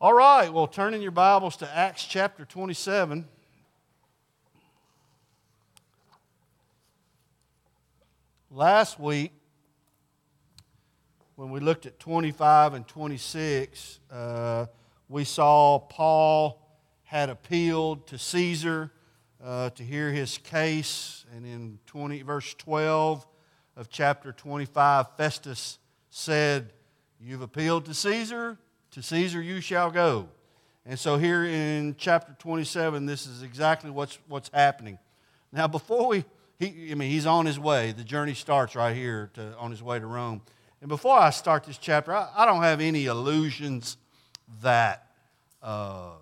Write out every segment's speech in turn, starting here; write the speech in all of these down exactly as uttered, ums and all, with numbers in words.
All right, well, turn in your Bibles to Acts chapter twenty-seven. Last week, when we looked at twenty-five and twenty-six, uh, we saw Paul had appealed to Caesar uh, to hear his case. And in twenty, verse twelve of chapter twenty-five, Festus said, "You've appealed to Caesar, to Caesar you shall go." And so here in chapter twenty-seven, this is exactly what's what's happening. Now, before we, he, I mean, he's on his way. The journey starts right here to, on his way to Rome. And before I start this chapter, I, I don't have any illusions that uh,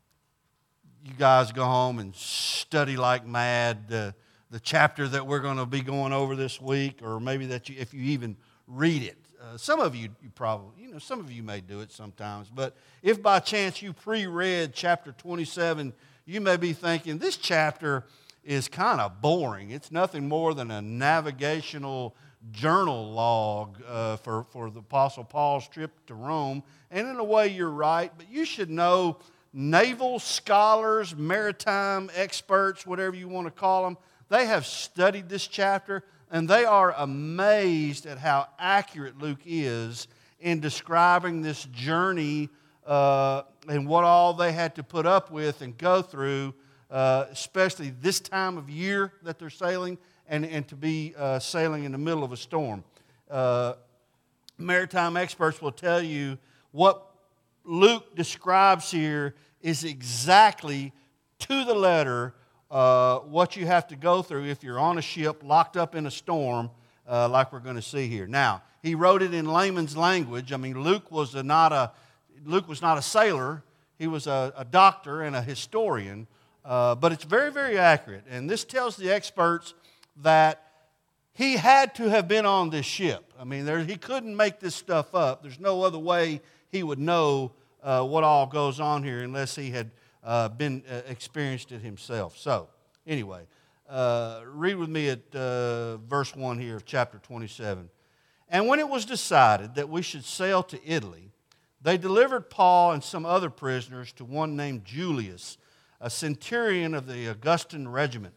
you guys go home and study like mad uh, the chapter that we're going to be going over this week, or maybe that you, if you even read it. Uh, some of you, you probably, you know, some of you may do it sometimes. But if by chance you pre-read chapter twenty-seven, you may be thinking, this chapter is kind of boring. It's nothing more than a navigational journal log uh, for, for the Apostle Paul's trip to Rome. And in a way, you're right. But you should know naval scholars, maritime experts, whatever you want to call them, they have studied this chapter. And they are amazed at how accurate Luke is in describing this journey uh, and what all they had to put up with and go through, uh, especially this time of year that they're sailing and, and to be uh, sailing in the middle of a storm. Uh, maritime experts will tell you what Luke describes here is exactly to the letter Uh, what you have to go through if you're on a ship locked up in a storm, uh, like we're going to see here. Now, he wrote it in layman's language. I mean, Luke was a, not a Luke was not a sailor. He was a, a doctor and a historian. Uh, but it's very, very accurate. And this tells the experts that he had to have been on this ship. I mean, there, he couldn't make this stuff up. There's no other way he would know uh, what all goes on here unless he had Uh, been uh, experienced it himself. So, anyway, uh, read with me at uh, verse one here of chapter twenty-seven. "And when it was decided that we should sail to Italy, they delivered Paul and some other prisoners to one named Julius, a centurion of the Augustan regiment.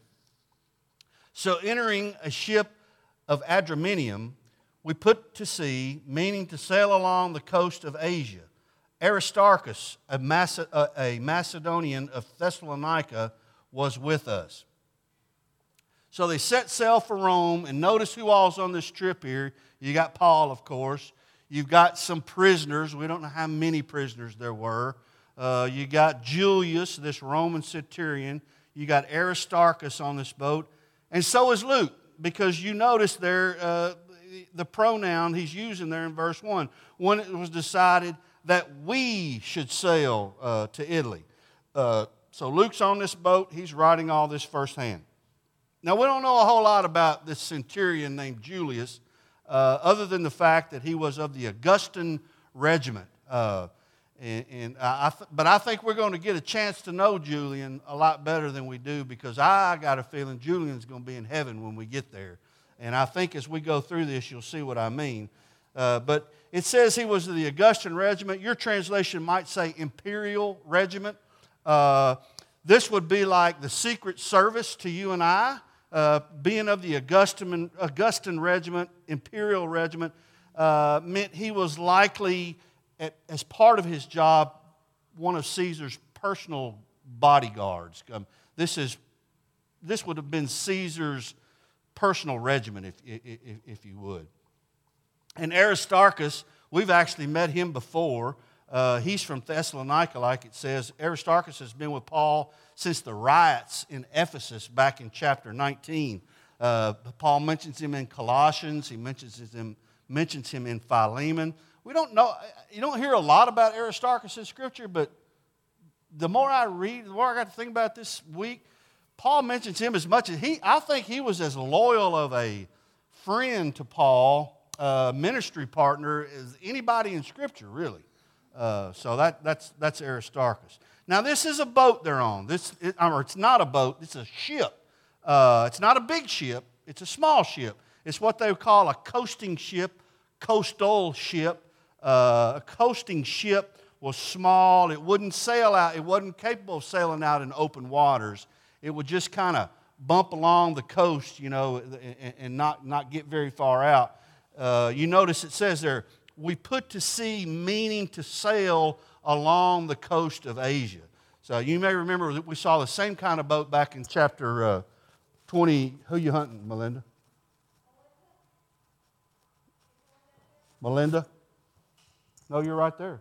So, entering a ship of Adramyttium, we put to sea, meaning to sail along the coast of Asia. Aristarchus, a, Mace- a Macedonian of Thessalonica, was with us." So they set sail for Rome, and notice who all's on this trip here. You got Paul, of course. You've got some prisoners. We don't know how many prisoners there were. Uh, you got Julius, this Roman centurion. You got Aristarchus on this boat. And so is Luke, because you notice there uh, the pronoun he's using there in verse one. When it was decided that we should sail uh, to Italy. Uh, so Luke's on this boat. He's writing all this firsthand. Now, we don't know a whole lot about this centurion named Julius, uh, other than the fact that he was of the Augustan regiment. Uh, and, and I th- but I think we're going to get a chance to know Julian a lot better than we do, because I got a feeling Julian's going to be in heaven when we get there. And I think as we go through this, you'll see what I mean. Uh, but it says he was of the Augustan regiment. Your translation might say imperial regiment. Uh, this would be like the Secret Service to you and I. Uh, being of the Augustan, Augustan regiment, imperial regiment, uh, meant he was likely, at, as part of his job, one of Caesar's personal bodyguards. Um, this is this would have been Caesar's personal regiment, if if, if you would. And Aristarchus, we've actually met him before. Uh, he's from Thessalonica, like it says. Aristarchus has been with Paul since the riots in Ephesus back in chapter nineteen. Uh, Paul mentions him in Colossians. He mentions him, mentions him in Philemon. We don't know, you don't hear a lot about Aristarchus in Scripture, but the more I read, the more I got to think about this week, Paul mentions him as much as he, I think he was as loyal of a friend to Paul, Uh, ministry partner is anybody in Scripture, really. Uh, so that, that's that's Aristarchus. Now, this is a boat they're on. This, it, or it's not a boat. It's a ship. Uh, it's not a big ship. It's a small ship. It's what they call a coasting ship, coastal ship. Uh, a coasting ship was small. It wouldn't sail out. It wasn't capable of sailing out in open waters. It would just kind of bump along the coast, you know, and, and not, not get very far out. Uh, you notice it says there, we put to sea, meaning to sail along the coast of Asia. So you may remember that we saw the same kind of boat back in chapter uh, twenty. Who you hunting, Melinda? Melinda? No, you're right there.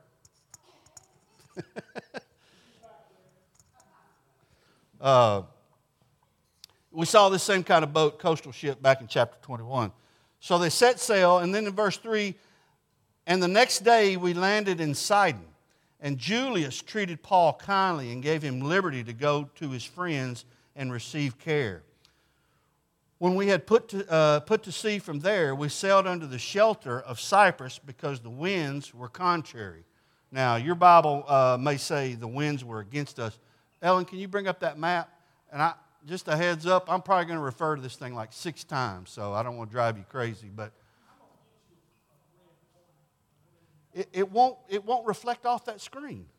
uh, we saw this same kind of boat, coastal ship, back in chapter twenty-one. So they set sail, and then in verse three, and the next day we landed in Sidon. And Julius treated Paul kindly and gave him liberty to go to his friends and receive care. When we had put to, uh, put to sea from there, we sailed under the shelter of Cyprus because the winds were contrary. Now, your Bible uh, may say the winds were against us. Ellen, can you bring up that map? And I, just a heads up, I'm probably going to refer to this thing like six times, so I don't want to drive you crazy, but It, it won't. It won't reflect off that screen.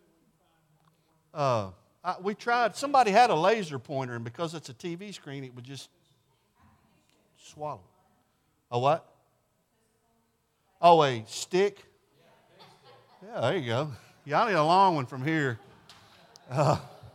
Uh, I, we tried. Somebody had a laser pointer, and because it's a T V screen, it would just swallow. A what? Oh, a stick. Yeah, there you go. Y'all need a long one from here. Uh,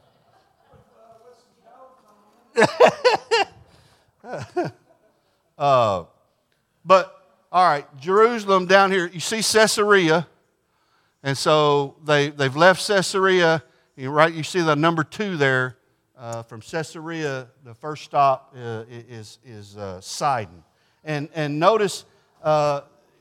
uh, but. All right, Jerusalem down here, you see Caesarea, and so they, they've left Caesarea, you, right, you see the number two there, uh, from Caesarea, the first stop uh, is, is uh, Sidon. And, and notice, uh,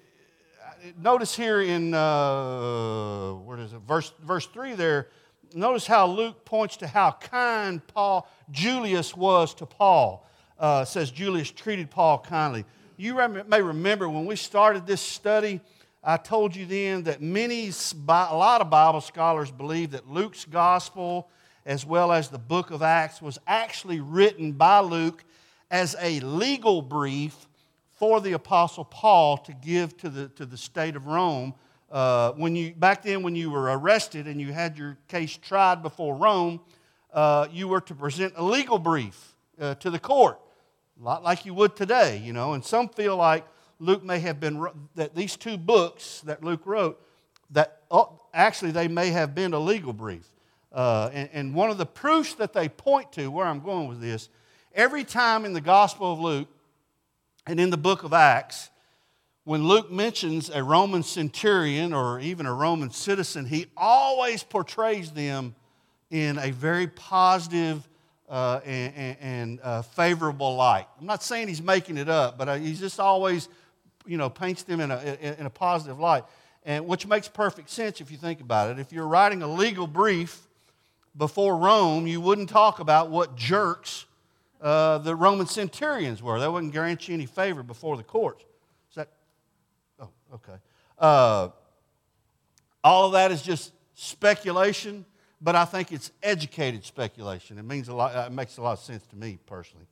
notice here in, uh, where is it, verse, verse three there, notice how Luke points to how kind Paul, Julius was to Paul. Uh, it says Julius treated Paul kindly. You may remember when we started this study, I told you then that many, a lot of Bible scholars believe that Luke's gospel, as well as the book of Acts, was actually written by Luke as a legal brief for the Apostle Paul to give to the, to the state of Rome. Uh, when you, back then, when you were arrested and you had your case tried before Rome, uh, you were to present a legal brief uh, to the court. A lot like you would today, you know. And some feel like Luke may have been, that these two books that Luke wrote, that oh, actually they may have been a legal brief. Uh, and, and one of the proofs that they point to, where I'm going with this, every time in the Gospel of Luke and in the book of Acts, when Luke mentions a Roman centurion or even a Roman citizen, he always portrays them in a very positive Uh, and, and uh, favorable light. I'm not saying he's making it up, but uh, he just always, you know, paints them in a, in a positive light, and which makes perfect sense if you think about it. If you're writing a legal brief before Rome, you wouldn't talk about what jerks uh, the Roman centurions were. They wouldn't grant you any favor before the courts. Is that? Oh, okay. Uh, all of that is just speculation. But I think it's educated speculation. It means a lot. It makes a lot of sense to me personally.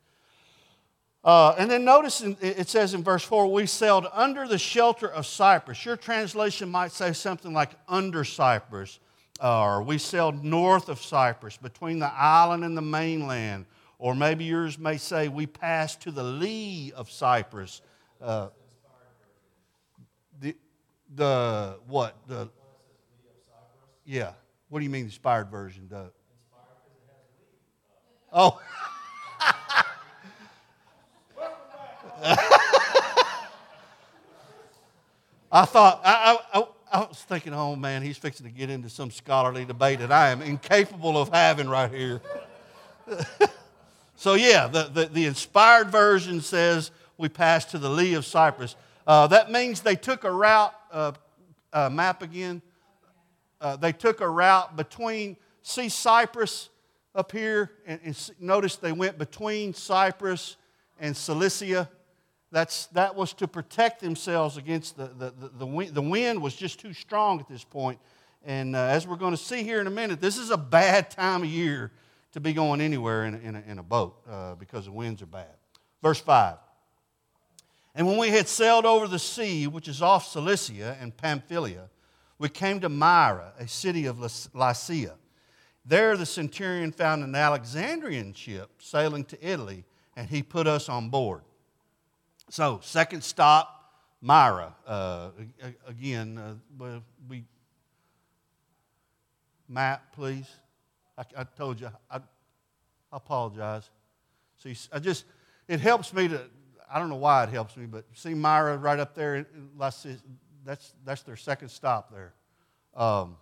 Uh, and then notice in, it says in verse four, we sailed under the shelter of Cyprus. Your translation might say something like under Cyprus, or we sailed north of Cyprus, between the island and the mainland, or maybe yours may say we passed to the lee of Cyprus. Uh, the the what the yeah. What do you mean, inspired version, Doug? Inspired because it has lead. Oh. I thought, I, I, I was thinking, oh man, he's fixing to get into some scholarly debate that I am incapable of having right here. So yeah, the, the, the inspired version says we passed to the lee of Cyprus. Uh, that means they took a route, uh, uh, map again. Uh, they took a route between, see Cyprus up here, and, and notice they went between Cyprus and Cilicia. That's, that was to protect themselves against the, the, the, the, wind. The wind was just too strong at this point. And uh, as we're going to see here in a minute, this is a bad time of year to be going anywhere in a, in a, in a boat uh, because the winds are bad. Verse five. And when we had sailed over the sea, which is off Cilicia and Pamphylia, we came to Myra, a city of Lycia. There the centurion found an Alexandrian ship sailing to Italy, and he put us on board. So, second stop, Myra. Uh, again, uh, we map, please. I, I told you, I, I apologize. See, I just, it helps me to, I don't know why it helps me, but see Myra right up there, that's, that's their second stop there. Um,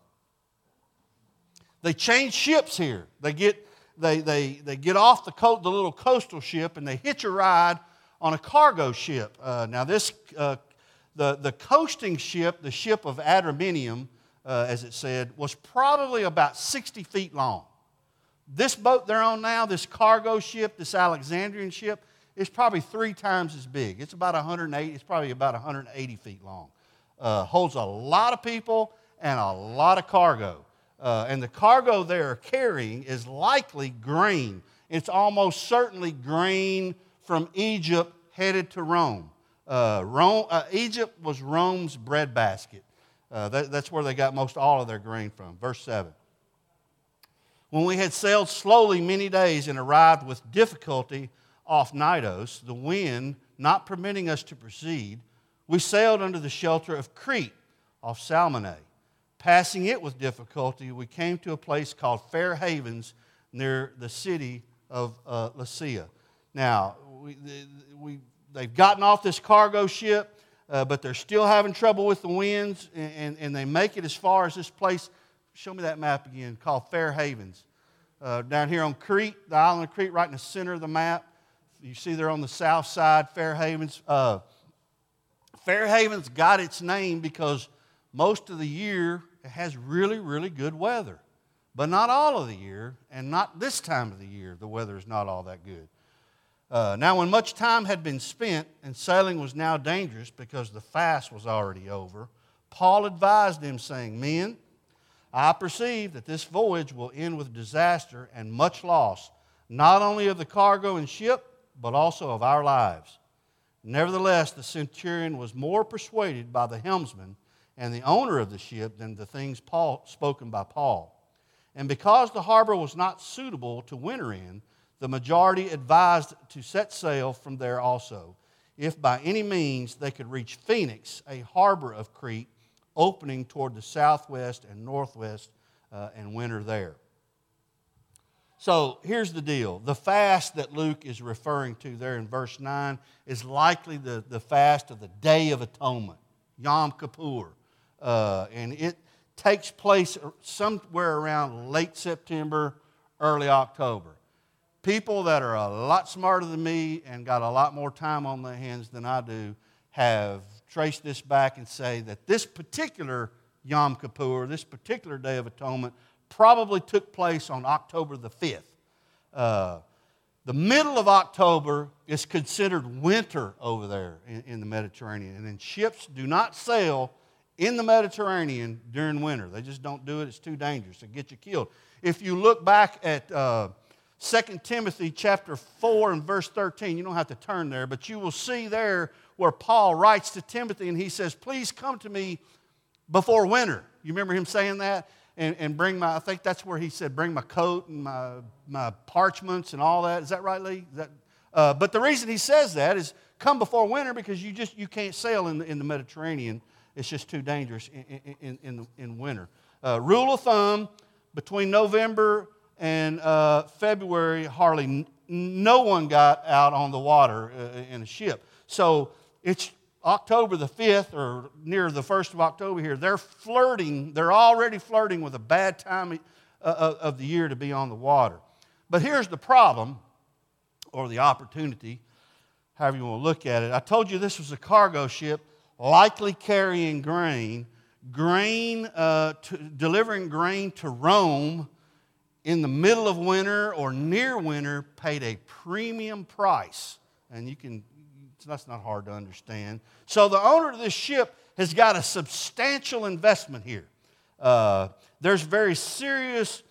they change ships here. They get, they, they, they get off the, co- the little coastal ship and they hitch a ride on a cargo ship. Uh, now this, uh, the, the coasting ship, the ship of Adramyttium, uh, as it said, was probably about sixty feet long. This boat they're on now, this cargo ship, this Alexandrian ship, is probably three times as big. It's about one hundred eighty, it's probably about one hundred eighty feet long. Uh, holds a lot of people and a lot of cargo. Uh, and the cargo they're carrying is likely grain. It's almost certainly grain from Egypt headed to Rome. Uh, Rome uh, Egypt was Rome's breadbasket. Uh, that, that's where they got most all of their grain from. Verse seven. When we had sailed slowly many days and arrived with difficulty off Knidos, the wind not permitting us to proceed, we sailed under the shelter of Crete off Salmone. Passing it with difficulty, we came to a place called Fair Havens near the city of uh, Lasea. Now, we, we, they've gotten off this cargo ship, uh, but they're still having trouble with the winds, and, and, and they make it as far as this place. Show me that map again, called Fair Havens. Uh, down here on Crete, the island of Crete, right in the center of the map. You see there on the south side, Fair Havens. Uh, Fair Havens got its name because most of the year it has really, really good weather. But not all of the year, and not this time of the year, the weather is not all that good. Uh, now, when much time had been spent and sailing was now dangerous because the fast was already over, Paul advised them, saying, Men, I perceive that this voyage will end with disaster and much loss, not only of the cargo and ship, but also of our lives. Nevertheless, the centurion was more persuaded by the helmsman and the owner of the ship than the things Paul, spoken by Paul. And because the harbor was not suitable to winter in, the majority advised to set sail from there also, if by any means they could reach Phoenix, a harbor of Crete, opening toward the southwest and northwest, uh, and winter there. So here's the deal. The fast that Luke is referring to there in verse nine is likely the, the fast of the Day of Atonement, Yom Kippur. Uh, and it takes place somewhere around late September, early October. People that are a lot smarter than me and got a lot more time on their hands than I do have traced this back and say that this particular Yom Kippur, this particular Day of Atonement, probably took place on October the fifth. Uh, the middle of October is considered winter over there in, in the Mediterranean, and then ships do not sail in the Mediterranean during winter. They just don't do it. It's too dangerous. It'll get you killed. If you look back at uh, Second Timothy chapter four and verse thirteen, you don't have to turn there, but you will see there where Paul writes to Timothy and he says, please come to me before winter. You remember him saying that? And, and bring my, I think that's where he said, bring my coat and my, my parchments and all that. Is that right, Lee? Is that, uh, but the reason he says that is come before winter because you just you can't sail in the, in the Mediterranean. It's just too dangerous in, in, in, in winter. Uh, rule of thumb, between November and uh, February, hardly n- no one got out on the water uh, in a ship. So it's October the fifth or near the first of October here. They're flirting. They're already flirting with a bad time uh, of the year to be on the water. But here's the problem or the opportunity, however you want to look at it. I told you this was a cargo ship likely carrying grain, grain uh, to, delivering grain to Rome in the middle of winter or near winter paid a premium price. And you can, that's not hard to understand. So the owner of this ship has got a substantial investment here. Uh, there's very serious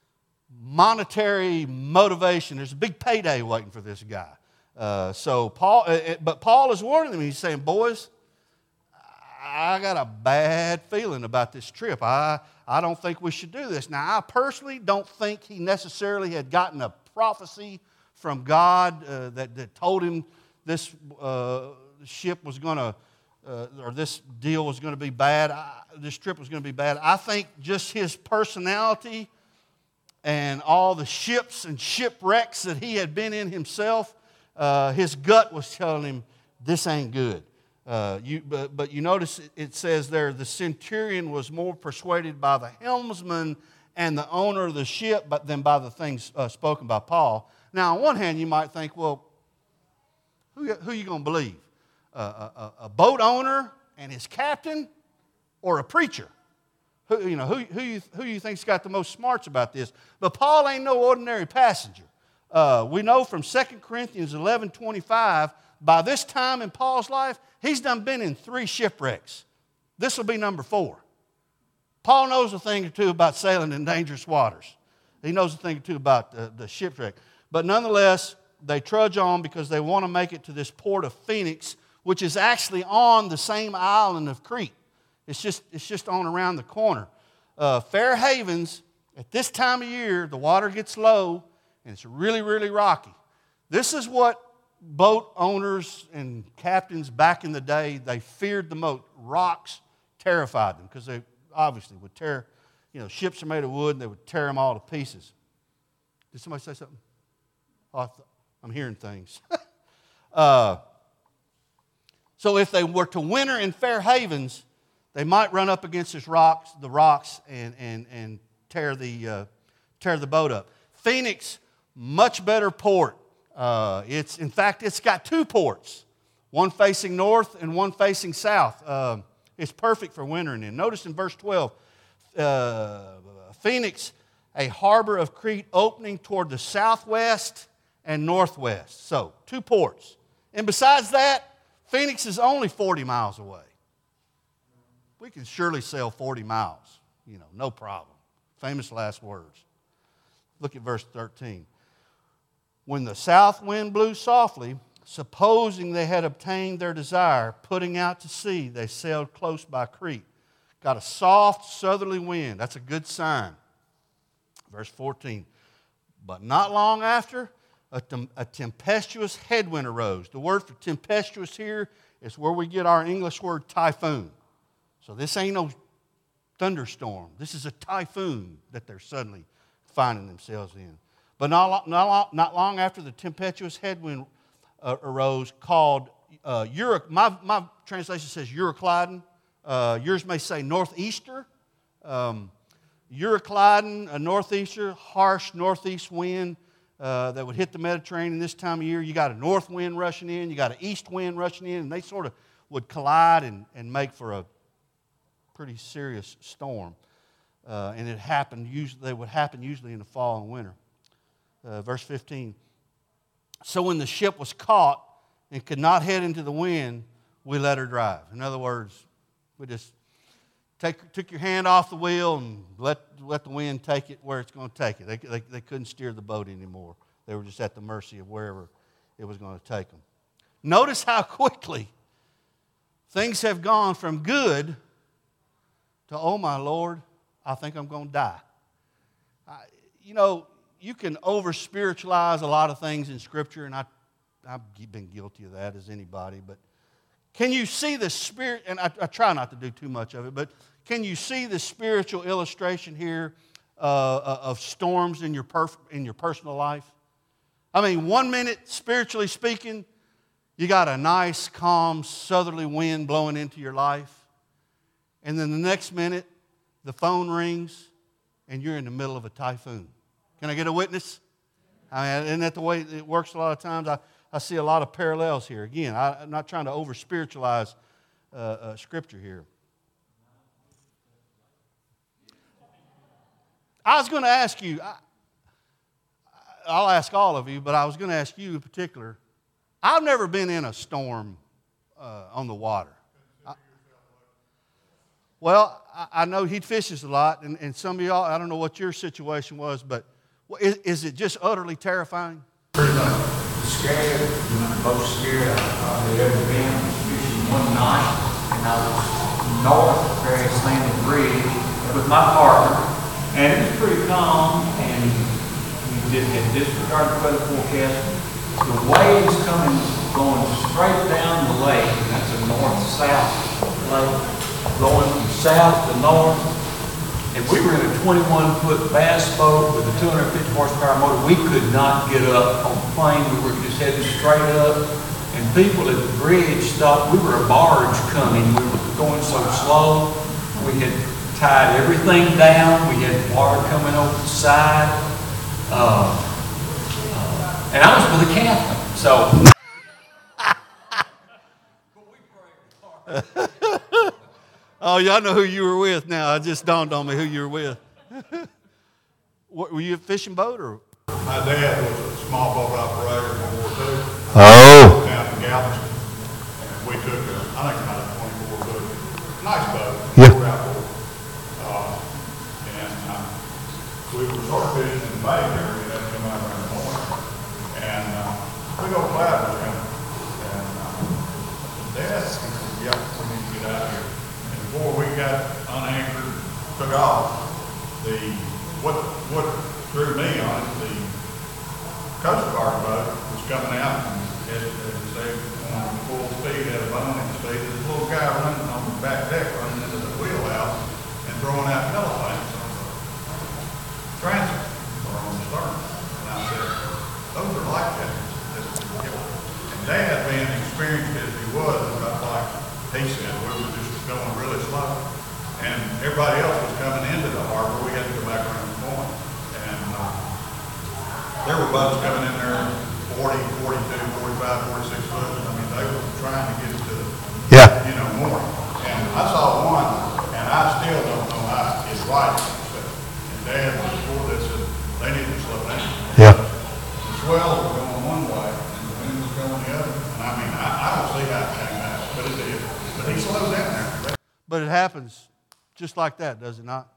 monetary motivation. There's a big payday waiting for this guy. Uh, so Paul, uh, but Paul is warning them. He's saying, boys, I got a bad feeling about this trip. I, I don't think we should do this. Now, I personally don't think he necessarily had gotten a prophecy from God uh, that, that told him this uh, ship was going to, uh, or this deal was going to be bad. I, this trip was going to be bad. I think just his personality and all the ships and shipwrecks that he had been in himself, uh, his gut was telling him, this ain't good. Uh, you, but, but you notice it says there, the centurion was more persuaded by the helmsman and the owner of the ship but than by the things uh, spoken by Paul. Now, on one hand, you might think, well, who, who are you going to believe? Uh, a, a boat owner and his captain, or a preacher? Who, you know, who, who, you, who you think's got the most smarts about this? But Paul ain't no ordinary passenger. Uh, we know from Second Corinthians eleven twenty-five, by this time in Paul's life, he's done been in three shipwrecks. This will be number four. Paul knows a thing or two about sailing in dangerous waters. He knows a thing or two about the, the shipwreck. But nonetheless, they trudge on because they want to make it to this port of Phoenix, which is actually on the same island of Crete. It's just, it's just on around the corner. Uh, Fair Havens, at this time of year, the water gets low, and it's really, really rocky. This is what boat owners and captains back in the day, they feared the most. Rocks terrified them because they obviously would tear, you know, ships are made of wood and they would tear them all to pieces. Did somebody say something? Oh, I th- I'm hearing things. uh, so if they were to winter in Fair Havens, they might run up against this rocks, the rocks and, and, and tear, the, uh, tear the boat up. Phoenix, much better port. Uh, it's in fact, it's got two ports, one facing north and one facing south. Uh, it's perfect for wintering in. Notice in verse twelve, uh, Phoenix, a harbor of Crete opening toward the southwest and northwest. So, two ports. And besides that, Phoenix is only forty miles away. We can surely sail forty miles, you know, no problem. Famous last words. Look at verse thirteen. When the south wind blew softly, supposing they had obtained their desire, putting out to sea, they sailed close by Crete. Got a soft southerly wind. That's a good sign. Verse fourteen. But not long after, a, tem- a tempestuous headwind arose. The word for tempestuous here is where we get our English word typhoon. So this ain't no thunderstorm. This is a typhoon that they're suddenly finding themselves in. But not, not, not long after, the tempestuous headwind uh, arose called uh, Euro, my, my translation says Euroclydon. Uh, yours may say northeaster. Um, Euroclydon, a northeaster, harsh northeast wind uh, that would hit the Mediterranean this time of year. You got a north wind rushing in, you got an east wind rushing in, and they sort of would collide and, and make for a pretty serious storm. Uh, and it happened, usually, they would happen usually in the fall and winter. Uh, verse fifteen. So when the ship was caught and could not head into the wind, we let her drive. In other words, we just take, took your hand off the wheel and let, let the wind take it where it's going to take it. They, they, they couldn't steer the boat anymore. They were just at the mercy of wherever it was going to take them. Notice how quickly things have gone from good to, oh my Lord, I think I'm going to die. I, you know, you can over-spiritualize a lot of things in Scripture, and I, I've been guilty of that as anybody, but can you see the spirit, and I, I try not to do too much of it, but can you see the spiritual illustration here uh, of storms in your, perf- in your personal life? I mean, one minute, spiritually speaking, you got a nice, calm, southerly wind blowing into your life, and then the next minute, the phone rings, and you're in the middle of a typhoon. Can I get a witness? I mean, isn't that the way it works a lot of times? I, I see a lot of parallels here. Again, I, I'm not trying to over-spiritualize uh, uh, Scripture here. I was going to ask you, I, I'll ask all of you, but I was going to ask you in particular. I've never been in a storm uh, on the water. I, well, I, I know he fishes a lot, and, and some of y'all, I don't know what your situation was, but Well, is, is it just utterly terrifying? Pretty much scared, most scared I've ever been. Fishing one night, and I was north of Paris Landing Bridge with my partner, and it was pretty calm, and we just had disregarded the weather forecast. The waves coming, going straight down the lake, and that's a north-south lake, going from south to north. And we were in a twenty-one foot bass boat with a two hundred fifty horsepower motor. We could not get up on the plane. We were just heading straight up. And people at the bridge stopped. We were a barge coming. We were going so slow. We had tied everything down. We had water coming over the side. Uh, uh, and I was with a captain. So. Oh, y'all know who you were with now. It just dawned on me who you were with. What, were you a fishing boat or? My dad was a small boat operator in World War Two. Oh. Down in Galveston. And we took, a, I think about a twenty-four foot, nice boat. Yeah. We were out there. Uh, and uh, we were sort of fishing in the bay there. We had to come out around the morning. And uh, we go cloud was coming. And uh, Dad said, yeah, we need to get out of here. And before we got unanchored, took off, the what what threw me on it, the Coast Guard boat was coming out and as, as they on full speed at a boning speed. There's a little guy running on the back deck, running into the wheelhouse and throwing out telephones on the transom or on the stern. And I said, those are life jackets. And Dad, being experienced as he was, about like he said, we were just going really slow. And everybody else was coming into the harbor. We had to go back around the point. And uh, there were boats coming in there, forty, forty-two, forty-five, forty-six foot. I mean, they were trying to get to, Yeah. you know, more. And I saw one, and I still don't know how it's right. And Dad was before this, said they need to slow down. Yeah. The swell was going one way, and the wind was going the other. And I mean, I, I don't see how it came out, but it did. But he slowed down there. But it happens just like that, does it not?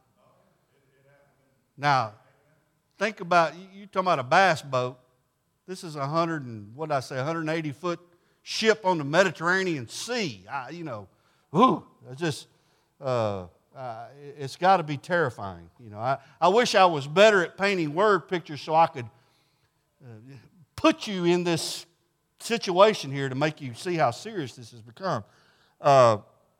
Now, think about, you talking about a bass boat. This is a hundred and, what did I say, one hundred eighty foot ship on the Mediterranean Sea. I, you know, whew, it's just, uh, uh, it's got to be terrifying. You know, I, I wish I was better at painting word pictures so I could uh, put you in this situation here to make you see how serious this has become. Uh,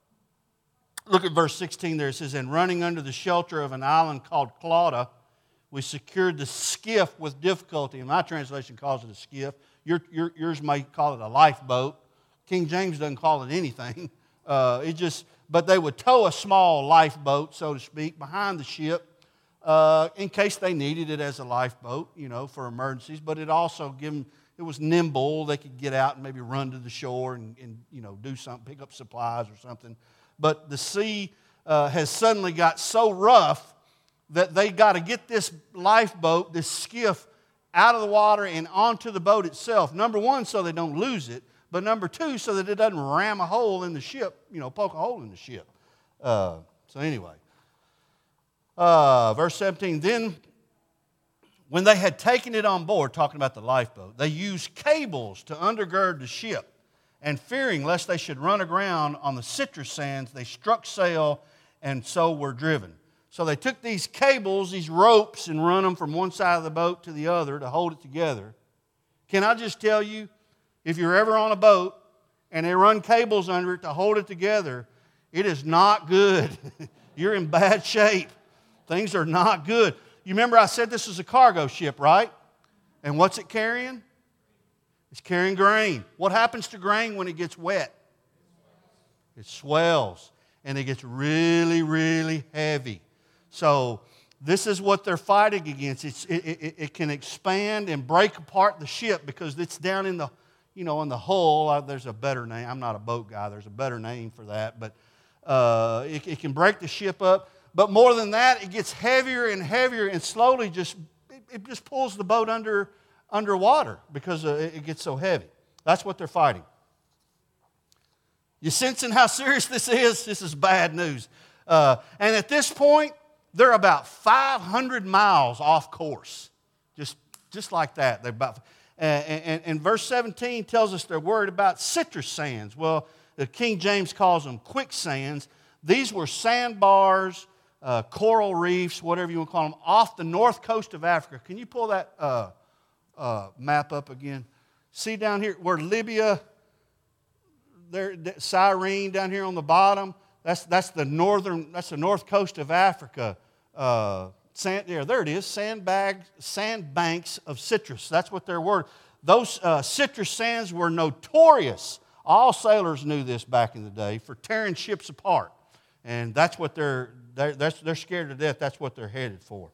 Look at verse sixteen there. It says, and running under the shelter of an island called Clauda, we secured the skiff with difficulty. And my translation calls it a skiff. Your, your, yours may call it a lifeboat. King James doesn't call it anything. Uh, it just, but they would tow a small lifeboat, so to speak, behind the ship uh, in case they needed it as a lifeboat, you know, for emergencies. But it also gave them, it was nimble. They could get out and maybe run to the shore and, and you know, do something, pick up supplies or something. But the sea uh, has suddenly got so rough that they got to get this lifeboat, this skiff, out of the water and onto the boat itself. Number one, so they don't lose it. But number two, so that it doesn't ram a hole in the ship, you know, poke a hole in the ship. Uh, so anyway, uh, verse seventeen, then when they had taken it on board, talking about the lifeboat, they used cables to undergird the ship. And fearing lest they should run aground on the citrus sands, they struck sail and so were driven. So they took these cables, these ropes, and run them from one side of the boat to the other to hold it together. Can I just tell you, if you're ever on a boat and they run cables under it to hold it together, it is not good. You're in bad shape. Things are not good. You remember I said this is a cargo ship, right? And what's it carrying? It's carrying grain. What happens to grain when it gets wet? It swells, and it gets really, really heavy. So this is what they're fighting against. It's, it, it, it can expand and break apart the ship because it's down in the, you know, in the hull. There's a better name. I'm not a boat guy. There's a better name for that. But uh, it, it can break the ship up. But more than that, it gets heavier and heavier, and slowly just it, it just pulls the boat under. underwater because it gets so heavy. That's what they're fighting. You sensing how serious this is? This is bad news. Uh, and at this point, they're about five hundred miles off course. Just, just like that. They're about, and, and, and verse seventeen tells us they're worried about citrus sands. Well, the King James calls them quicksands. These were sandbars, uh, coral reefs, whatever you want to call them, off the north coast of Africa. Can you pull that uh, uh, map up again? See down here where Libya, there, Cyrene down here on the bottom. That's that's the northern. That's the north coast of Africa. Uh, sand, yeah, there it is. Sandbag, sandbanks of citrus. That's what their word. Those uh, citrus sands were notorious. All sailors knew this back in the day for tearing ships apart, and that's what they're they're that's, they're scared to death. That's what they're headed for.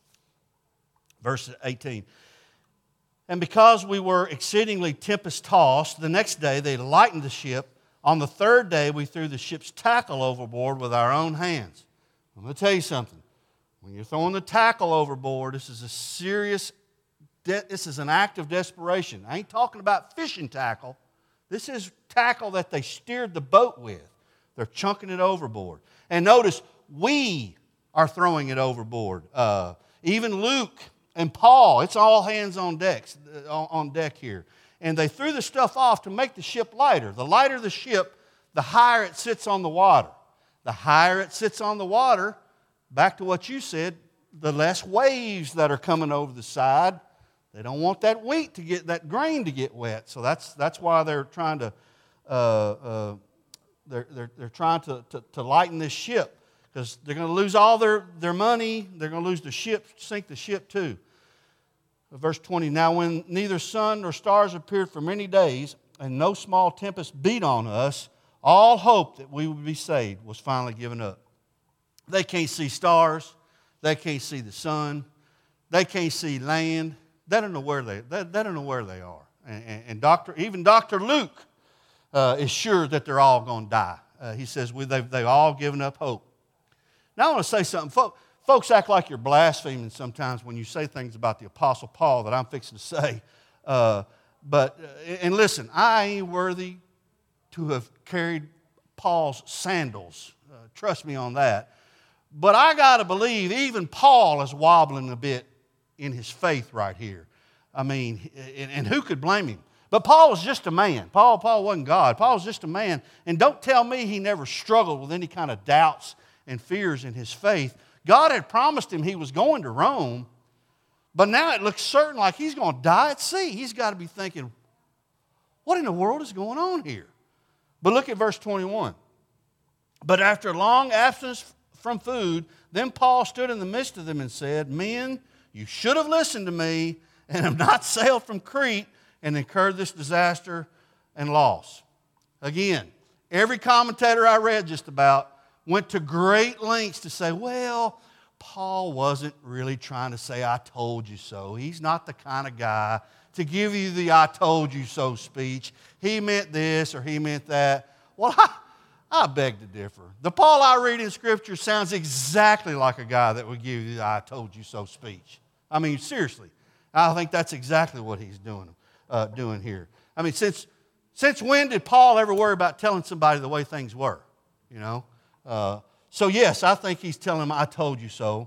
Verse eighteen. And because we were exceedingly tempest-tossed, the next day they lightened the ship. On the third day, we threw the ship's tackle overboard with our own hands. I'm going to tell you something. When you're throwing the tackle overboard, this is a serious, de- this is an act of desperation. I ain't talking about fishing tackle. This is tackle that they steered the boat with. They're chunking it overboard. And notice, we are throwing it overboard. Uh, even Luke and Paul, it's all hands on deck, on deck here. And they threw the stuff off to make the ship lighter. The lighter the ship, the higher it sits on the water. The higher it sits on the water, back to what you said, the less waves that are coming over the side. They don't want that wheat to get, that grain to get wet. So that's that's why they're trying to uh, uh, they're, they're, they're trying to, to, to lighten this ship, because they're going to lose all their, their money. They're going to lose the ship, sink the ship too. Verse twenty, now when neither sun nor stars appeared for many days, and no small tempest beat on us, all hope that we would be saved was finally given up. They can't see stars. They can't see the sun. They can't see land. They don't know where they, they, they, don't know where they are. And, and, and Doctor, even Doctor Luke uh, is sure that they're all going to die. Uh, he says we, they've, they've all given up hope. Now I want to say something. Folks, folks act like you're blaspheming sometimes when you say things about the Apostle Paul that I'm fixing to say. Uh, but, and listen, I ain't worthy to have carried Paul's sandals. Uh, trust me on that. But I got to believe even Paul is wobbling a bit in his faith right here. I mean, and, and who could blame him? But Paul was just a man. Paul, Paul wasn't God. Paul was just a man. And don't tell me he never struggled with any kind of doubts and fears in his faith. God had promised him he was going to Rome, but now it looks certain like he's going to die at sea. He's got to be thinking, what in the world is going on here? But look at verse twenty-one. But after a long absence from food, then Paul stood in the midst of them and said, men, you should have listened to me and have not sailed from Crete and incurred this disaster and loss. Again, every commentator I read just about went to great lengths to say, well, Paul wasn't really trying to say, I told you so. He's not the kind of guy to give you the I told you so speech. He meant this or he meant that. Well, I, I beg to differ. The Paul I read in Scripture sounds exactly like a guy that would give you the I told you so speech. I mean, seriously. I think that's exactly what he's doing, uh, doing here. I mean, since, since when did Paul ever worry about telling somebody the way things were? You know? Uh, so yes, I think he's telling them, I told you so.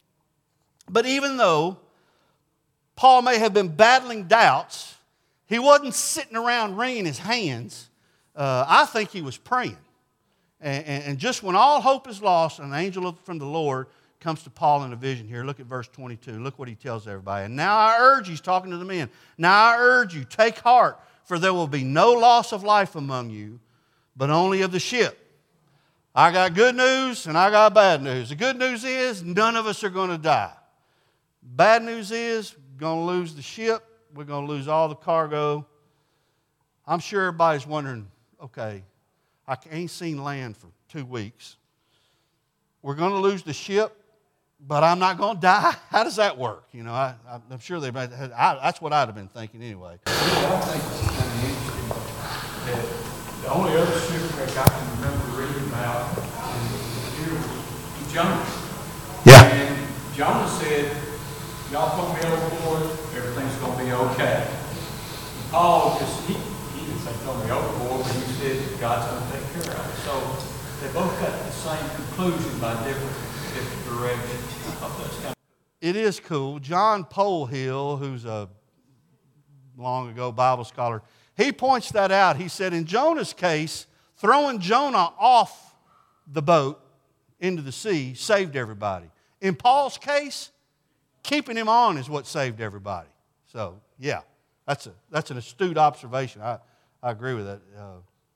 But even though Paul may have been battling doubts, he wasn't sitting around wringing his hands. Uh, I think he was praying. And, and, and just when all hope is lost, an angel from the Lord comes to Paul in a vision here. Look at verse twenty-two. Look what he tells everybody. And now I urge you, he's talking to the men, now I urge you, take heart, for there will be no loss of life among you, but only of the ship. I got good news and I got bad news. The good news is none of us are going to die. Bad news is we're going to lose the ship. We're going to lose all the cargo. I'm sure everybody's wondering, okay, I ain't seen land for two weeks. We're going to lose the ship, but I'm not going to die? How does that work? You know, I, I'm sure they. That's what I'd have been thinking anyway. I think it's kind of interesting that the only other shipwreck I can remember reading about here was Jonah. Yeah. And Jonah said, y'all put me overboard, everything's going to be okay. And Paul just, he, he didn't say throw me overboard, but he said God's going to take care of it. So they both got the same conclusion by different, different directions. I thought that's kind of It is cool. John Polhill, who's a long ago Bible scholar, he points that out. He said in Jonah's case, throwing Jonah off the boat into the sea saved everybody. In Paul's case, keeping him on is what saved everybody. So, yeah, that's, a, that's an astute observation. I, I agree with that. Uh,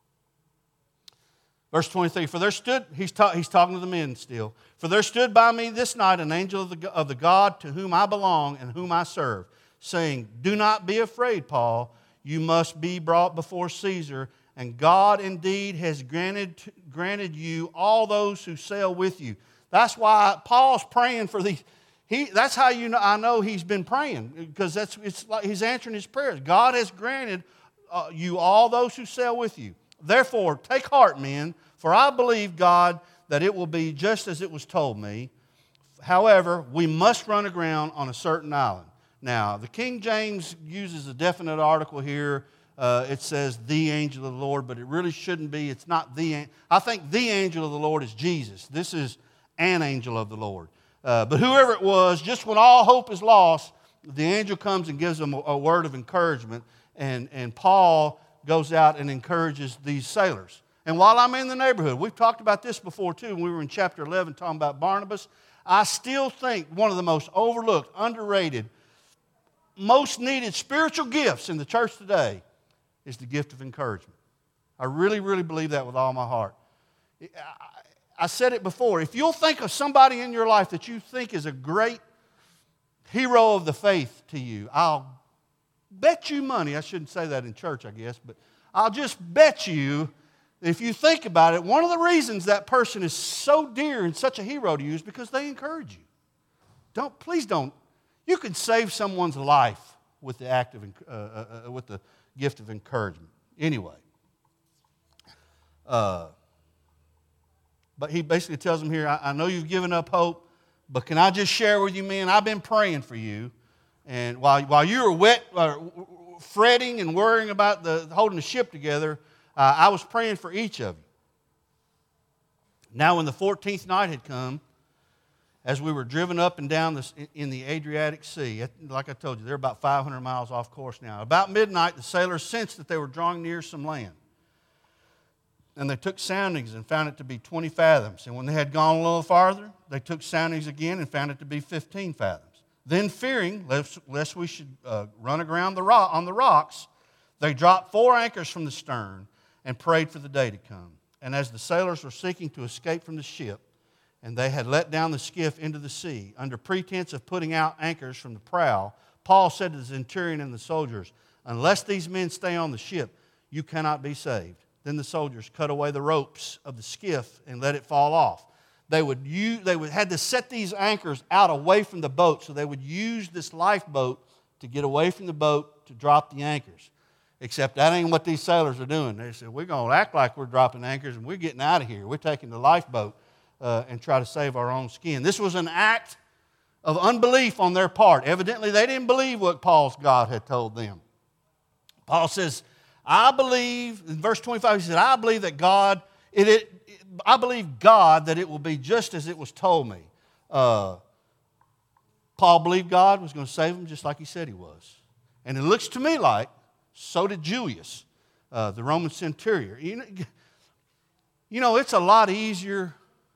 verse twenty-three, for there stood, he's, ta- he's talking to the men still, for there stood by me this night an angel of the, of the God to whom I belong and whom I serve, saying, do not be afraid, Paul, you must be brought before Caesar, and God indeed has granted, granted you all those who sail with you. That's why Paul's praying for these. He, that's how you know, I know he's been praying, because that's, it's like he's answering his prayers. God has granted uh, you all those who sail with you. Therefore, take heart, men, for I believe, God, that it will be just as it was told me. However, we must run aground on a certain island. Now, the King James uses a definite article here. Uh, it says, the angel of the Lord, but it really shouldn't be. It's not the, I think the angel of the Lord is Jesus. This is an angel of the Lord. Uh, but whoever it was, just when all hope is lost, the angel comes and gives them a, a word of encouragement. And, and Paul goes out and encourages these sailors. And while I'm in the neighborhood, we've talked about this before too, when we were in chapter eleven talking about Barnabas. I still think one of the most overlooked, underrated, most needed spiritual gifts in the church today is the gift of encouragement. I really, really believe that with all my heart. I said it before. If you'll think of somebody in your life that you think is a great hero of the faith to you, I'll bet you money. I shouldn't say that in church, I guess, but I'll just bet you, if you think about it, one of the reasons that person is so dear and such a hero to you is because they encourage you. Don't, please don't. You can save someone's life with the act of, uh, uh, with the gift of encouragement. Anyway. Uh, But he basically tells them here, I, I know you've given up hope, but can I just share with you, man, I've been praying for you. And while, while you were wet, uh, fretting and worrying about the holding the ship together, uh, I was praying for each of you. Now when the fourteenth night had come, as we were driven up and down this, in the Adriatic Sea, like I told you, they're about five hundred miles off course now. About midnight, the sailors sensed that they were drawing near some land. And they took soundings and found it to be twenty fathoms. And when they had gone a little farther, they took soundings again and found it to be fifteen fathoms. Then fearing, lest, lest we should uh, run aground the rock, on the rocks, they dropped four anchors from the stern and prayed for the day to come. And as the sailors were seeking to escape from the ship, and they had let down the skiff into the sea, under pretense of putting out anchors from the prow, Paul said to the centurion and the soldiers, unless these men stay on the ship, you cannot be saved. Then the soldiers cut away the ropes of the skiff and let it fall off. They would use, they would had to set these anchors out away from the boat, so they would use this lifeboat to get away from the boat to drop the anchors. Except that ain't what these sailors are doing. They said, we're going to act like we're dropping anchors and we're getting out of here. We're taking the lifeboat uh, and try to save our own skin. This was an act of unbelief on their part. Evidently, they didn't believe what Paul's God had told them. Paul says, I believe, in verse twenty-five, he said, I believe that God, it, it, I believe God that it will be just as it was told me. Uh, Paul believed God was going to save him just like he said he was. And it looks to me like, so did Julius, uh, the Roman centurion. You know, you know, it's a lot easier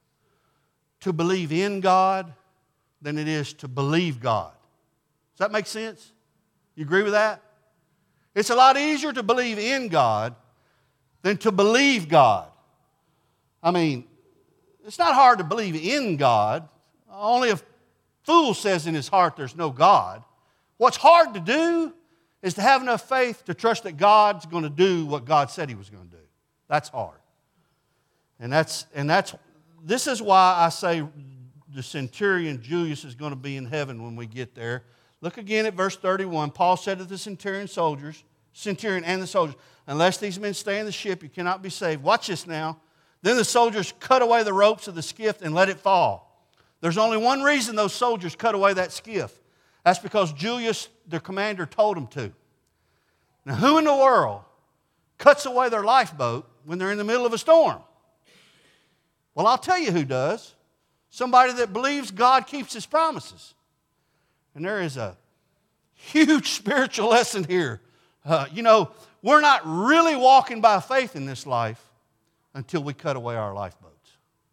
to believe in God than it is to believe God. Does that make sense? You agree with that? It's a lot easier to believe in God than to believe God. I mean, it's not hard to believe in God. Only a fool says in his heart there's no God. What's hard to do is to have enough faith to trust that God's going to do what God said he was going to do. That's hard. And that's and that's this is why I say the centurion Julius is going to be in heaven when we get there. Look again at verse thirty-one. Paul said to the centurion soldiers, centurion and the soldiers, unless these men stay in the ship, you cannot be saved. Watch this now. Then the soldiers cut away the ropes of the skiff and let it fall. There's only one reason those soldiers cut away that skiff. That's because Julius, their commander, told them to. Now, who in the world cuts away their lifeboat when they're in the middle of a storm? Well, I'll tell you who does. Somebody that believes God keeps his promises. And there is a huge spiritual lesson here. Uh, you know, we're not really walking by faith in this life until we cut away our lifeboats.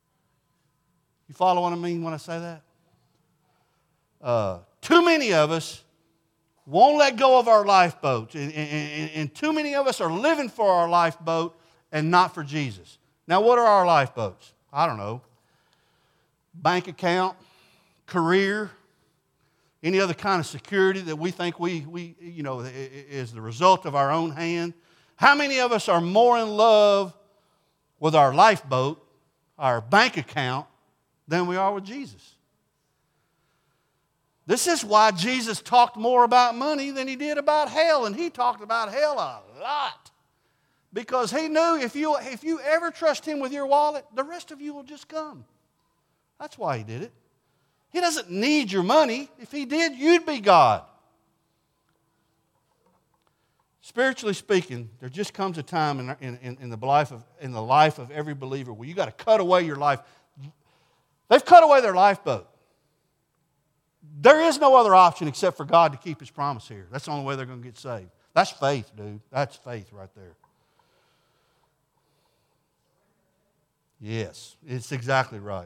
You follow what I mean when I say that? Uh, too many of us won't let go of our lifeboats, and, and, and too many of us are living for our lifeboat and not for Jesus. Now, what are our lifeboats? I don't know. Bank account, career, any other kind of security that we think we, we, you know, is the result of our own hand. How many of us are more in love with our lifeboat, our bank account, than we are with Jesus? This is why Jesus talked more about money than he did about hell, and he talked about hell a lot. Because he knew if you, if you ever trust him with your wallet, the rest of you will just come. That's why he did it. He doesn't need your money. If he did, you'd be God. Spiritually speaking, there just comes a time in, in, in, the life of, in the life of every believer where you've got to cut away your life. They've cut away their lifeboat. There is no other option except for God to keep his promise here. That's the only way they're going to get saved. That's faith, dude. That's faith right there. Yes, it's exactly right.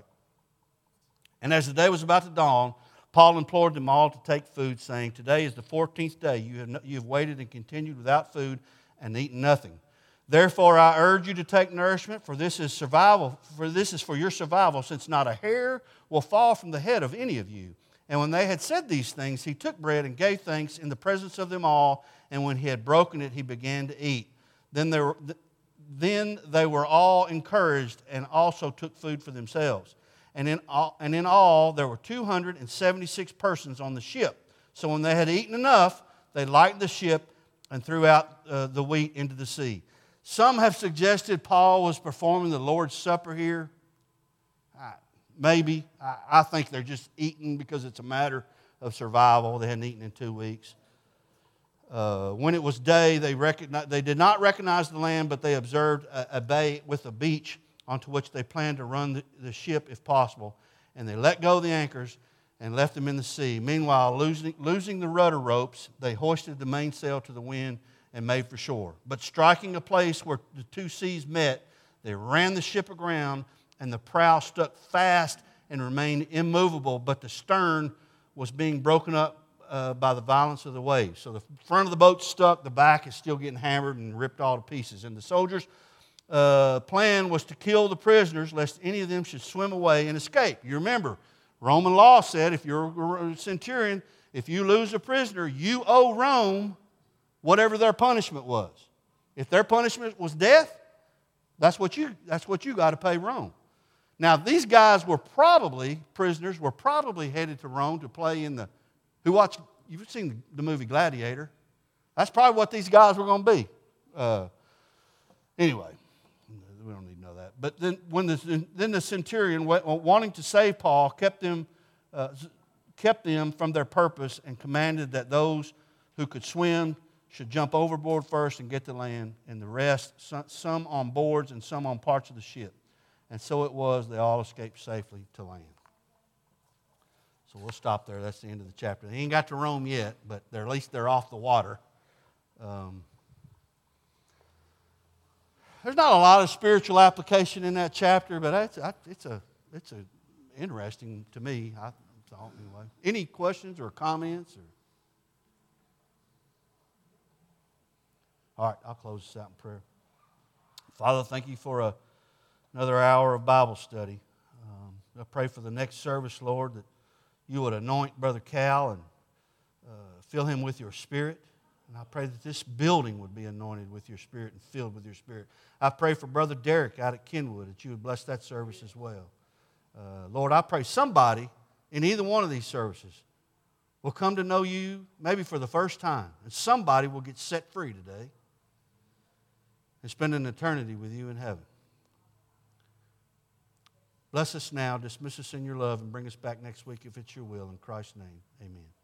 And as the day was about to dawn, Paul implored them all to take food, saying, "Today is the fourteenth day. You have, no, you have waited and continued without food and eaten nothing. Therefore I urge you to take nourishment, for this is survival. For this is for your survival, since not a hair will fall from the head of any of you." And when they had said these things, he took bread and gave thanks in the presence of them all. And when he had broken it, he began to eat. Then they were, then they were all encouraged and also took food for themselves. And in all, and in all there were two hundred seventy-six persons on the ship. So when they had eaten enough, they lightened the ship and threw out uh, the wheat into the sea. Some have suggested Paul was performing the Lord's Supper here. I, maybe. I, I think they're just eating because it's a matter of survival. They hadn't eaten in two weeks. Uh, when it was day, they, recognized, they did not recognize the land, but they observed a, a bay with a beach onto which they planned to run the, the ship if possible. And they let go of the anchors and left them in the sea. Meanwhile, losing, losing the rudder ropes, they hoisted the mainsail to the wind and made for shore. But striking a place where the two seas met, they ran the ship aground, and the prow stuck fast and remained immovable, but the stern was being broken up uh, by the violence of the waves. So the front of the boat stuck, the back is still getting hammered and ripped all to pieces. And the soldiers' uh, plan was to kill the prisoners, lest any of them should swim away and escape. You remember, Roman law said if you're a centurion, if you lose a prisoner, you owe Rome whatever their punishment was. If their punishment was death, that's what you, that's what you got to pay Rome. Now, these guys were probably, prisoners, were probably headed to Rome to play in the, who watched, you've seen the movie Gladiator. That's probably what these guys were going to be. Uh, anyway, we don't need to know that. But then, when the, then the centurion, wanting to save Paul, kept them, uh, kept them from their purpose and commanded that those who could swim should jump overboard first and get to land, and the rest, some on boards and some on parts of the ship. And so it was, they all escaped safely to land. So we'll stop there. That's the end of the chapter. They ain't got to Rome yet, but they're, at least they're off the water. Um, there's not a lot of spiritual application in that chapter, but it's, it's, a, it's a interesting to me, I thought anyway. Any questions or comments? Or? All right, I'll close this out in prayer. Father, thank you for a another hour of Bible study. Um, I pray for the next service, Lord, that you would anoint Brother Cal and uh, fill him with your Spirit. And I pray that this building would be anointed with your Spirit and filled with your Spirit. I pray for Brother Derek out at Kenwood that you would bless that service as well. Uh, Lord, I pray somebody in either one of these services will come to know you maybe for the first time. And somebody will get set free today and spend an eternity with you in heaven. Bless us now, dismiss us in your love, and bring us back next week if it's your will. In Christ's name, amen.